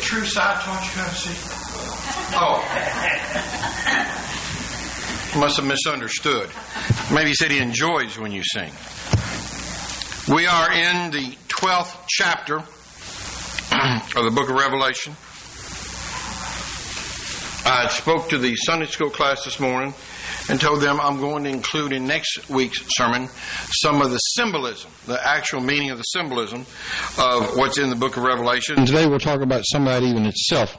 true sight taught you how to see? Oh. Must have misunderstood. Maybe he said he enjoys when you sing. We are in the 12th chapter of the book of Revelation. I spoke to the Sunday school class this morning and told them I'm going to include in next week's sermon some of the symbolism, the actual meaning of the symbolism of what's in the book of Revelation. And today we'll talk about some of that even itself.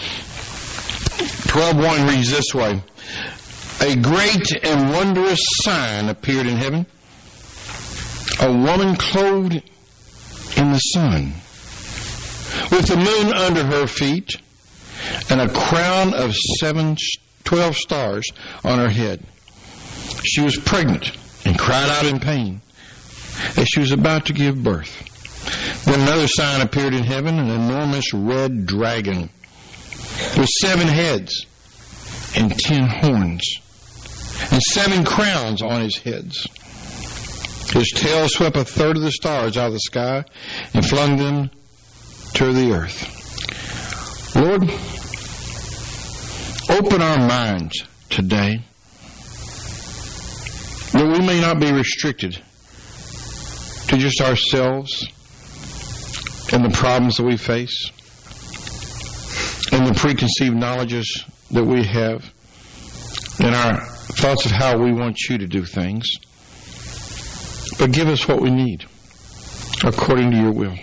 12:1 reads this way. A great and wondrous sign appeared in heaven. A woman clothed in the sun, with the moon under her feet, and a crown of 12 stars on her head. She was pregnant and cried out in pain as she was about to give birth. Then another sign appeared in heaven, an enormous red dragon with 7 heads and 10 horns, and 7 crowns on his heads. His tail swept 1/3 of the stars out of the sky and flung them to the earth. Lord, open our minds today that we may not be restricted to just ourselves and the problems that we face and the preconceived knowledges that we have and our thoughts of how we want you to do things. But give us what we need according to your will.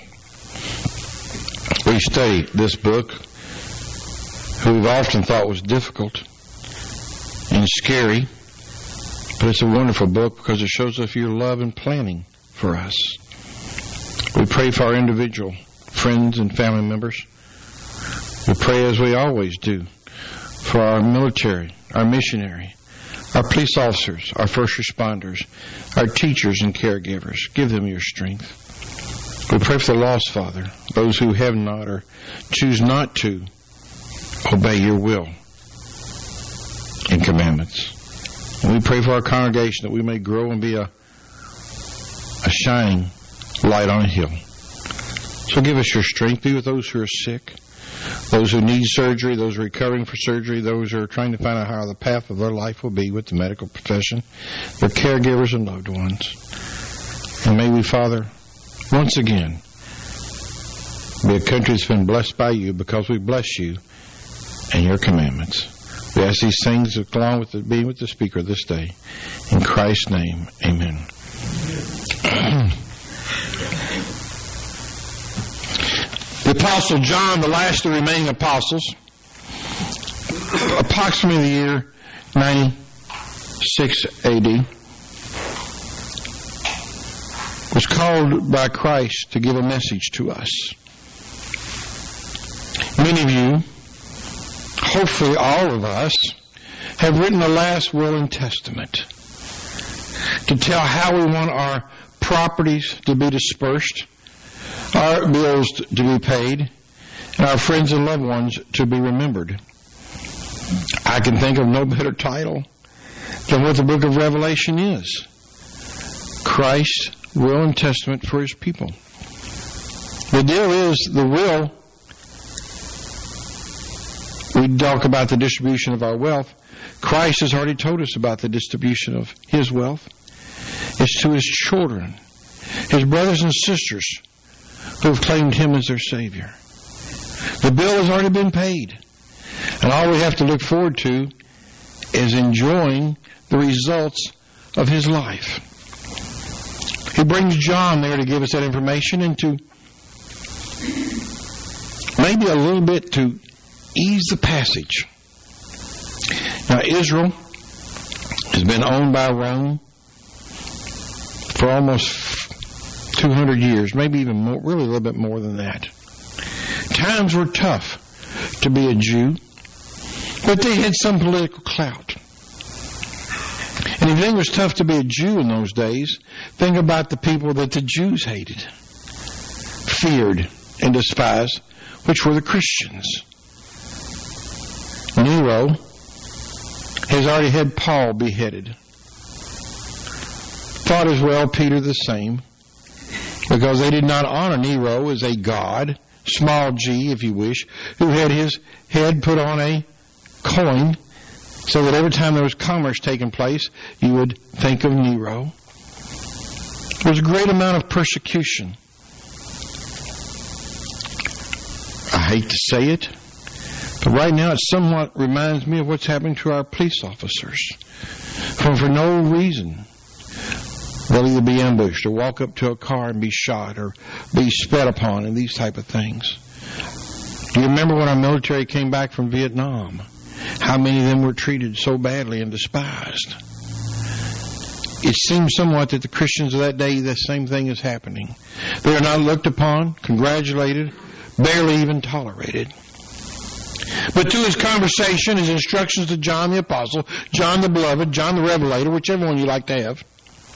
We study this book, who we've often thought was difficult and scary, but it's a wonderful book because it shows us your love and planning for us. We pray for our individual friends and family members. We pray, as we always do, for our military, our missionary, our police officers, our first responders, our teachers and caregivers. Give them your strength. We pray for the lost, Father, those who have not or choose not to obey your will and commandments. And we pray for our congregation that we may grow and be a shining light on a hill. So give us your strength. Be with those who are sick, those who need surgery, those recovering for surgery, those who are trying to find out how the path of their life will be with the medical profession, their caregivers and loved ones. And may we, Father, once again, be a country that's been blessed by you because we bless you and your commandments. We ask these things along with being with the speaker this day. In Christ's name, amen. The Apostle John, the last of the remaining apostles, approximately the year 96 A.D., was called by Christ to give a message to us. Many of you, hopefully all of us, have written the last will and testament to tell how we want our properties to be dispersed, our bills to be paid, and our friends and loved ones to be remembered. I can think of no better title than what the book of Revelation is. Christ's will and testament for his people. The deal is, the will, we talk about the distribution of our wealth. Christ has already told us about the distribution of his wealth. It's to his children, his brothers and sisters who have claimed him as their Savior. The bill has already been paid. And all we have to look forward to is enjoying the results of his life. He brings John there to give us that information and to maybe a little bit to ease the passage. Now, Israel has been owned by Rome for almost 200 years, maybe even more, really a little bit more than that. Times were tough to be a Jew, but they had some political clout. And if it was tough to be a Jew in those days, think about the people that the Jews hated, feared, and despised, which were the Christians. Nero has already had Paul beheaded. Thought as well Peter the same, because they did not honor Nero as a god, small g, if you wish, who had his head put on a coin so that every time there was commerce taking place, you would think of Nero. There was a great amount of persecution. I hate to say it, but right now it somewhat reminds me of what's happening to our police officers. For no reason, they'll either be ambushed or walk up to a car and be shot or be spat upon and these type of things. Do you remember when our military came back from Vietnam? How many of them were treated so badly and despised? It seems somewhat that the Christians of that day, the same thing is happening. They are not looked upon, congratulated, barely even tolerated. But to his conversation, his instructions to John the Apostle, John the Beloved, John the Revelator, whichever one you like to have,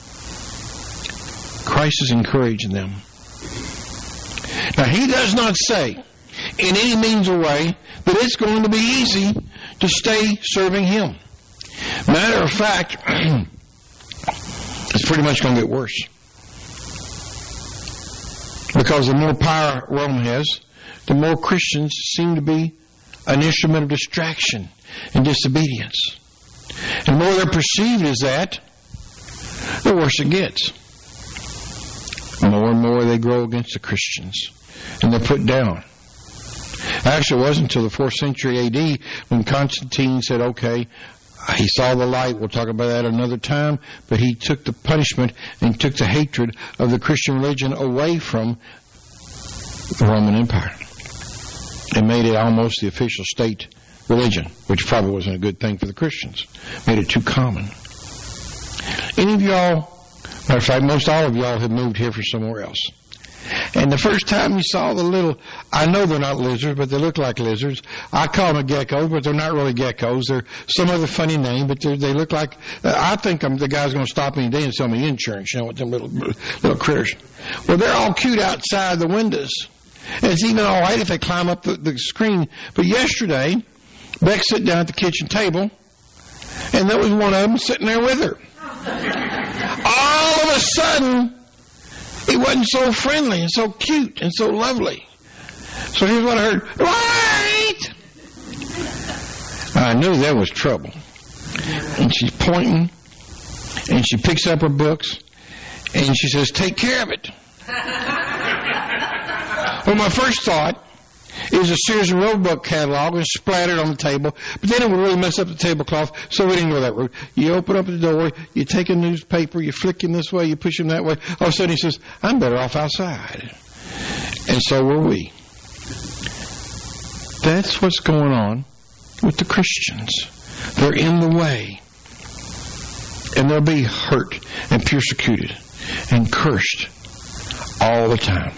Christ is encouraging them. Now, he does not say in any means or way that it's going to be easy to stay serving him. Matter of fact, it's pretty much going to get worse. Because the more power Rome has, the more Christians seem to be an instrument of distraction and disobedience. And the more they're perceived as that, the worse it gets. More and more they grow against the Christians, and they're put down. Actually, it wasn't until the 4th century A.D. when Constantine said, okay, he saw the light, we'll talk about that another time, but he took the punishment and took the hatred of the Christian religion away from the Roman Empire and made it almost the official state religion, which probably wasn't a good thing for the Christians. Made it too common. Any of y'all, matter of fact, most all of y'all have moved here from somewhere else. And the first time you saw the little, I know they're not lizards, but they look like lizards. I call them geckos, but they're not really geckos. They're some other funny name, but they look like, I think the guy's going to stop me today and sell me insurance, you know, with them little critters. Well, they're all cute outside the windows. And it's even all right if they climb up the screen. But yesterday, Beck sat down at the kitchen table, and there was one of them sitting there with her. All of a sudden, it wasn't so friendly and so cute and so lovely. So here's what I heard. Right! I knew there was trouble. And she's pointing, and she picks up her books, and she says, take care of it. Well, my first thought is a Sears and Roebuck catalog was splattered on the table, but then it would really mess up the tablecloth, so we didn't go that route. You open up the door, you take a newspaper, you flick him this way, you push him that way. All of a sudden he says, I'm better off outside. And so were we. That's what's going on with the Christians. They're in the way. And they'll be hurt and persecuted and cursed all the time.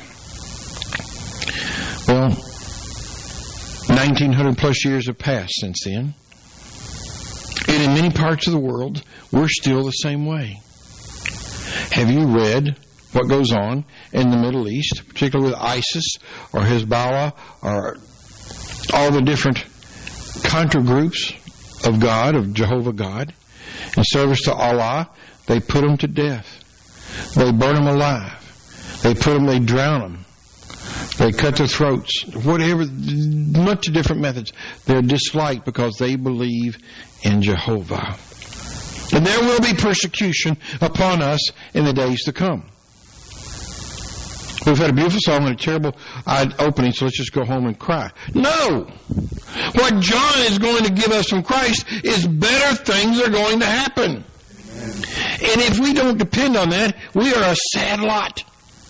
Well, 1,900 plus years have passed since then. And in many parts of the world, we're still the same way. Have you read what goes on in the Middle East, particularly with ISIS or Hezbollah or all the different contra groups of God, of Jehovah God? In service to Allah, they put them to death. They burn them alive. They drown them. They cut their throats. Whatever, much of different methods. They're disliked because they believe in Jehovah. And there will be persecution upon us in the days to come. We've had a beautiful song and a terrible opening, so let's just go home and cry. No! What John is going to give us from Christ is better things are going to happen. And if we don't depend on that, we are a sad lot.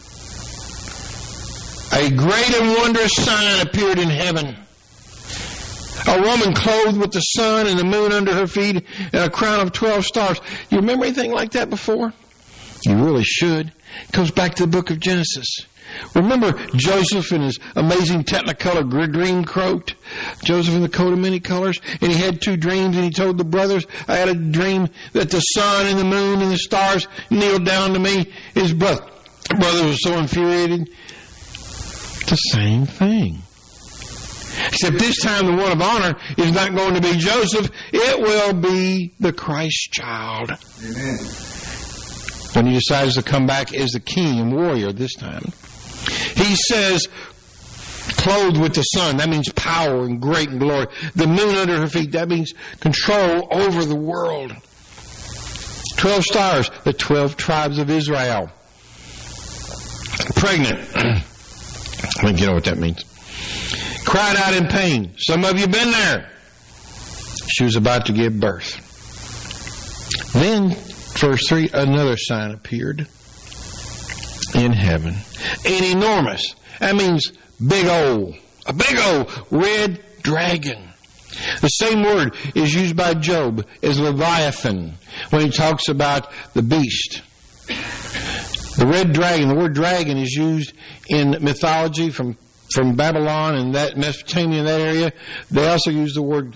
A great and wondrous sign appeared in heaven. A woman clothed with the sun and the moon under her feet and a crown of 12 stars. You remember anything like that before? You really should. It goes back to the book of Genesis. Remember Joseph in his amazing Technicolor green coat? Joseph in the coat of many colors. And he had 2 dreams, and he told the brothers, I had a dream that the sun and the moon and the stars kneeled down to me. His brothers were so infuriated. The same thing. Except this time the one of honor is not going to be Joseph. It will be the Christ child. Amen. When he decides to come back as the king and warrior this time. He says, Clothed with the sun, that means power and great and glory. The moon under her feet, that means control over the world. 12 stars, the 12 tribes of Israel. Pregnant. I think you know what that means. Cried out in pain. Some of you have been there. She was about to give birth. Then, verse 3, another sign appeared in heaven. An enormous, that means big old, a big old red dragon. The same word is used by Job as Leviathan when he talks about the beast. The red dragon, the word dragon is used in mythology from Babylon and that Mesopotamia, that area. They also use the word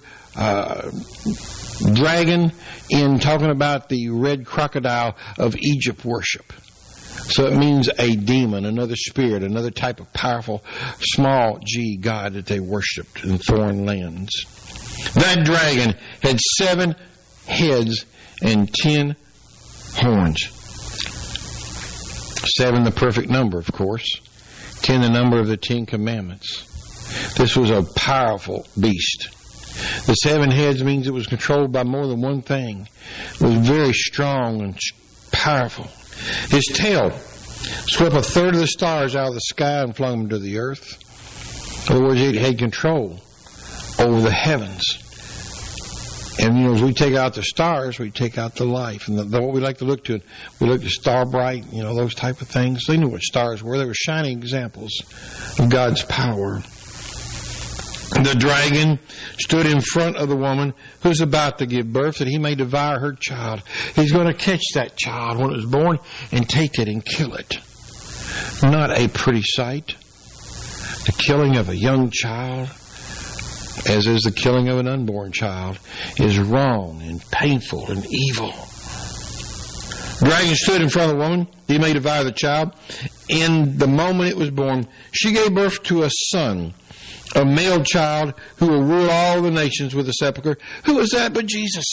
dragon in talking about the red crocodile of Egypt worship. So it means a demon, another spirit, another type of powerful, small g god that they worshipped in foreign lands. That dragon had 7 heads and 10 horns. 7 the perfect number, of course. 10 the number of the 10 Commandments. This was a powerful beast. The 7 heads means it was controlled by more than one thing. It was very strong and powerful. His tail swept 1/3 of the stars out of the sky and flung them to the earth. In other words, it had control over the heavens. And, as we take out the stars, we take out the life. And what we like to look to, we look to Starbright, those type of things. They knew what stars were. They were shining examples of God's power. The dragon stood in front of the woman who's about to give birth that he may devour her child. He's going to catch that child when it was born and take it and kill it. Not a pretty sight. The killing of a young child, as is the killing of an unborn child, is wrong and painful and evil. The dragon stood in front of the woman. He may devour the child. In the moment it was born, she gave birth to a son, a male child who will rule all the nations with a scepter. Who is that but Jesus?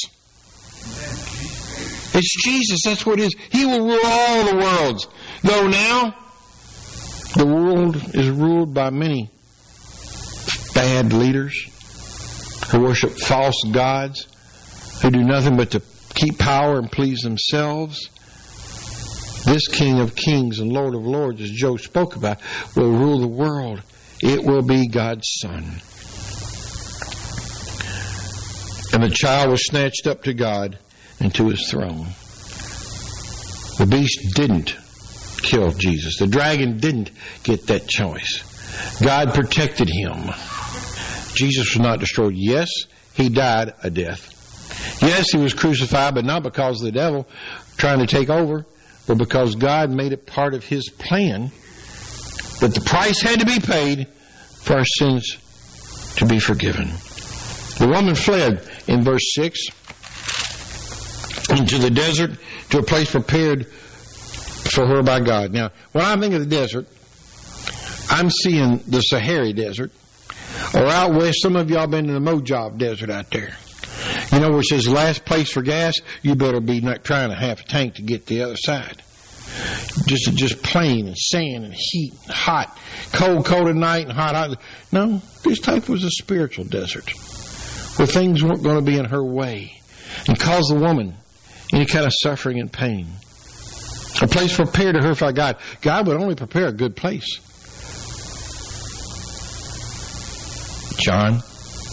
It's Jesus. That's what it is. He will rule all the worlds. Though now, the world is ruled by many bad leaders who worship false gods, who do nothing but to keep power and please themselves. This King of Kings and Lord of Lords, as Job spoke about, will rule the world. It will be God's Son. And the child was snatched up to God and to His throne. The beast didn't kill Jesus. The dragon didn't get that choice. God protected him. Jesus was not destroyed. Yes, He died a death. Yes, He was crucified, but not because of the devil trying to take over, but because God made it part of His plan that the price had to be paid for our sins to be forgiven. The woman fled in verse 6 into the desert to a place prepared for her by God. Now, when I think of the desert, I'm seeing the Sahara Desert, or out west. Some of y'all been to the Mojave Desert out there. Where it says last place for gas, you better be not trying to half a tank to get to the other side. Just plain and sand and heat and hot. Cold at night and hot. No, this type was a spiritual desert where things weren't going to be in her way and cause the woman any kind of suffering and pain. A place prepared to her by God. God would only prepare a good place. John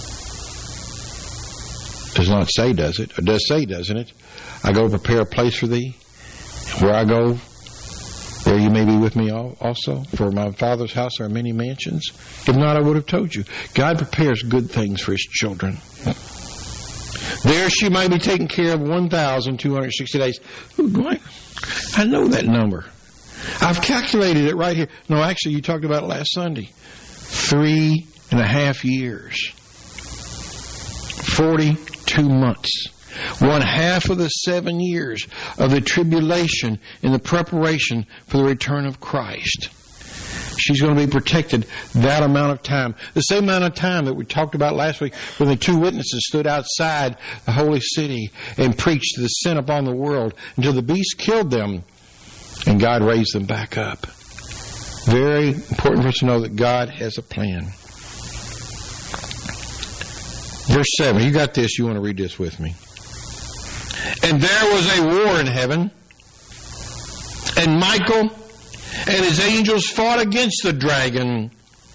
does not say, does it? Or does say, doesn't it? I go prepare a place for thee. Where I go, there you may be with me also. For my Father's house there are many mansions. If not, I would have told you. God prepares good things for His children. There she might be taken care of 1,260 days. Ooh, I know that number. I've calculated it right here. No, actually, you talked about it last Sunday. 3.5 years. 42 months. 1/2 of the 7 years of the tribulation in the preparation for the return of Christ. She's going to be protected that amount of time. The same amount of time that we talked about last week when the 2 witnesses stood outside the holy city and preached the sin upon the world until the beast killed them and God raised them back up. Very important for us to know that God has a plan. Verse 7. You got this. You want to read this with me. And there was a war in heaven, and Michael and his angels fought against the dragon.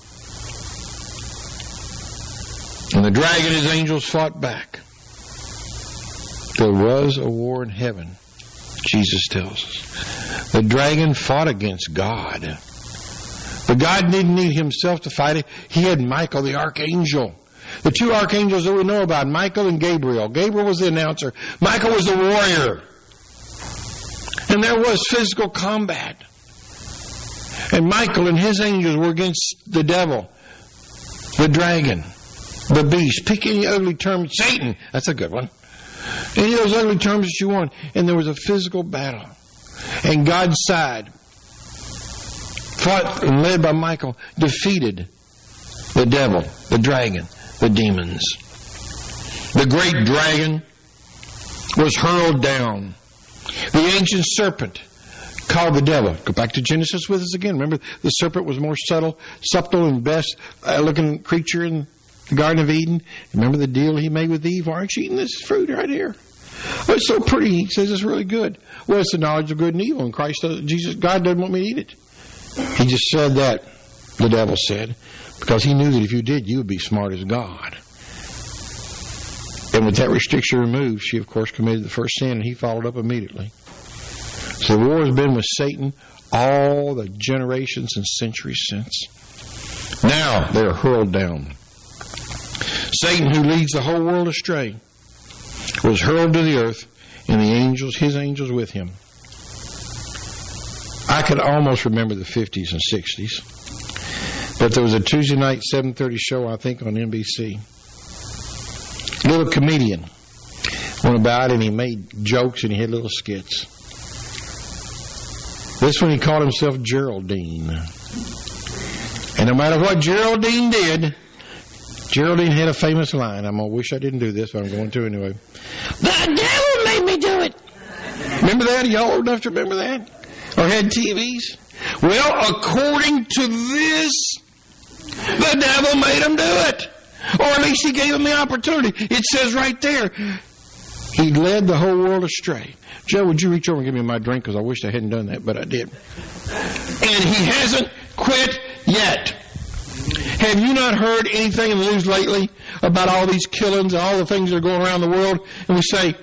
And the dragon and his angels fought back. There was a war in heaven, Jesus tells us. The dragon fought against God. But God didn't need himself to fight it. He had Michael, the archangel. The two archangels that we know about, Michael and Gabriel. Gabriel was the announcer. Michael was the warrior. And there was physical combat. And Michael and his angels were against the devil, the dragon, the beast. Pick any ugly term. Satan. That's a good one. Any of those ugly terms that you want. And there was a physical battle. And God's side, fought and led by Michael, defeated the devil, the dragon, the demons. The great dragon was hurled down. The ancient serpent, called the devil. Go back to Genesis with us again. Remember, the serpent was more subtle and best looking creature in the Garden of Eden. Remember the deal he made with Eve? Aren't you eating this fruit right here? Oh, it's so pretty. He says it's really good. Well, it's the knowledge of good and evil. And God doesn't want me to eat it. He just said that, the devil said, because he knew that if you did, you would be smart as God. And with that restriction removed, she, of course, committed the first sin, and he followed up immediately. So the war has been with Satan all the generations and centuries since. Now they are hurled down. Satan, who leads the whole world astray, was hurled to the earth, and the angels, his angels with him. I could almost remember the 50s and 60s. But there was a Tuesday night 7:30 show, I think, on NBC. A little comedian went about and he made jokes and he had little skits. This one he called himself Geraldine. And no matter what Geraldine did, Geraldine had a famous line. I'm going to wish I didn't do this, but I'm going to anyway. The devil made me do it. Remember that? Y'all old enough to remember that? Or had TVs? Well, according to this, the devil made him do it. Or at least he gave him the opportunity. It says right there, he led the whole world astray. Joe, would you reach over and give me my drink? Because I wish I hadn't done that, but I did. And he hasn't quit yet. Have you not heard anything in the news lately about all these killings and all the things that are going around the world? And we say,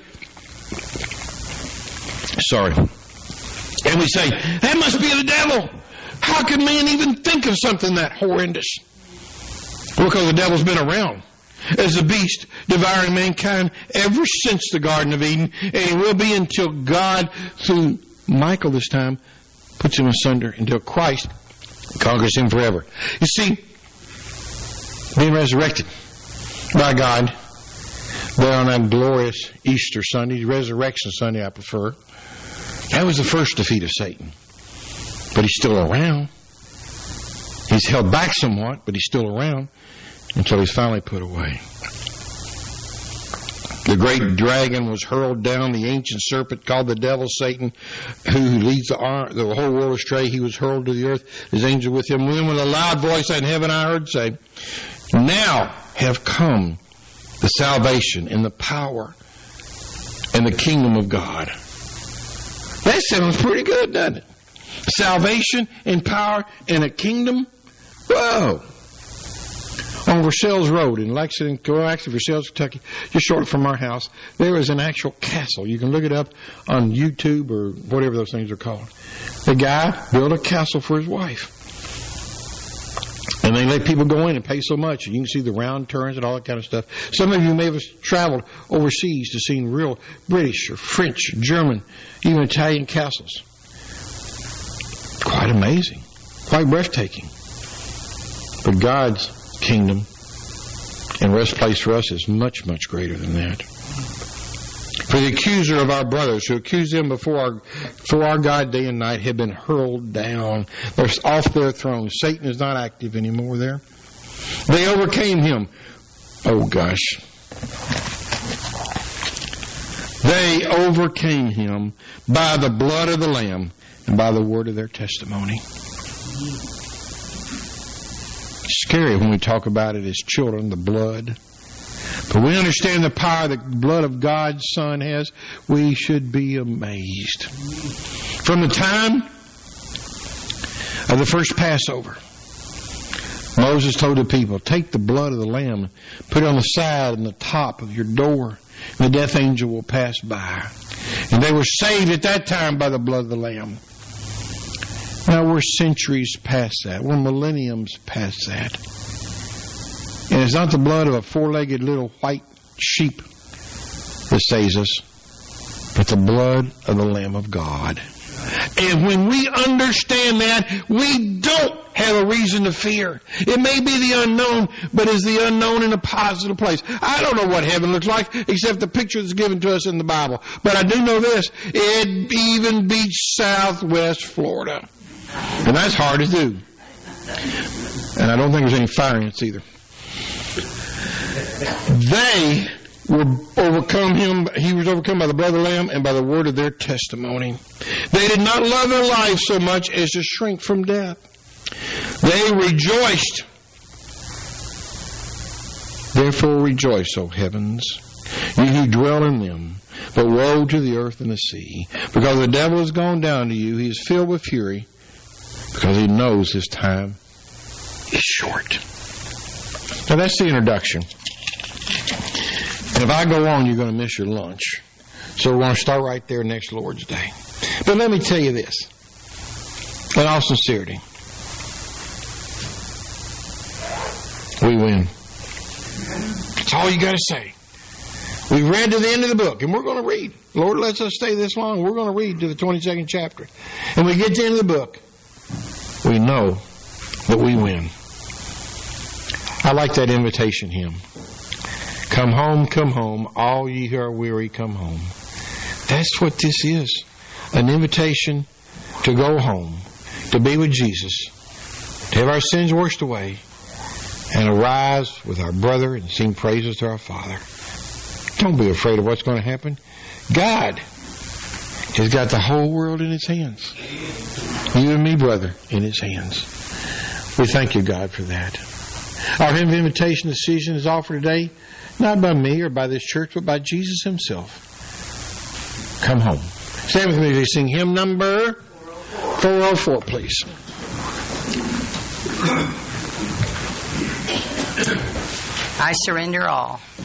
sorry. And we say, that must be the devil. How can man even think of something that horrendous? Because the devil's been around as a beast devouring mankind ever since the Garden of Eden. And he will be until God, through Michael this time, puts him asunder until Christ conquers him forever. You see, being resurrected by God there on that glorious Easter Sunday, Resurrection Sunday I prefer, that was the first defeat of Satan. But he's still around. He's held back somewhat, but he's still around until he's finally put away. The great dragon was hurled down. The ancient serpent called the devil, Satan, who leads the whole world astray, he was hurled to the earth. His angel with him. Then with a loud voice in heaven I heard say, now have come the salvation and the power and the kingdom of God. That sounds pretty good, doesn't it? Salvation and power and a kingdom. Whoa. On Versailles Road in Lexington, actually Versailles, Kentucky, just short from our house, there is an actual castle. You can look it up on YouTube or whatever those things are called. The guy built a castle for his wife. And they let people go in and pay so much. And you can see the round turns and all that kind of stuff. Some of you may have traveled overseas to see real British or French, German, even Italian castles. Quite amazing. Quite breathtaking. But God's kingdom and rest place for us is much, much greater than that. For the accuser of our brothers who accused them before our God day and night have been hurled down. They're off their throne. Satan is not active anymore there. They overcame him. Oh gosh. They overcame him by the blood of the Lamb and by the word of their testimony. scary when we talk about it as children, the blood. But we understand the power the blood of God's Son has. We should be amazed. From the time of the first Passover, Moses told the people, take the blood of the lamb, put it on the side and the top of your door, and the death angel will pass by. And they were saved at that time by the blood of the lamb. Now we're centuries past that. We're millenniums past that. And it's not the blood of a four-legged little white sheep that saves us, but the blood of the Lamb of God. And when we understand that, we don't have a reason to fear. It may be the unknown, but is the unknown in a positive place. I don't know what heaven looks like, except the picture that's given to us in the Bible. But I do know this, it even beats Southwest Florida. And that's hard to do. And I don't think there's any fire ants either. They were overcome him. He was overcome by the blood of the Lamb and by the word of their testimony. They did not love their life so much as to shrink from death. They rejoiced. Therefore rejoice, O heavens, you who dwell in them. But woe to the earth and the sea, because the devil has gone down to you. He is filled with fury, because he knows his time is short. Now that's the introduction. And if I go on, you're going to miss your lunch. So we're going to start right there next Lord's Day. But let me tell you this, in all sincerity, we win. That's all you got to say. We've read to the end of the book, and we're going to read. Lord lets us stay this long. We're going to read to the 22nd chapter. And we get to the end of the book. We know that we win. I like that invitation hymn. Come home, all ye who are weary, come home. That's what this is. An invitation to go home, to be with Jesus, to have our sins washed away, and arise with our brother and sing praises to our Father. Don't be afraid of what's going to happen. God has got the whole world in his hands. You and me, brother, in his hands. We thank you, God, for that. Our hymn of invitation decision is offered today, not by me or by this church, but by Jesus himself. Come home. Stand with me as we sing hymn number 404, please. I surrender all.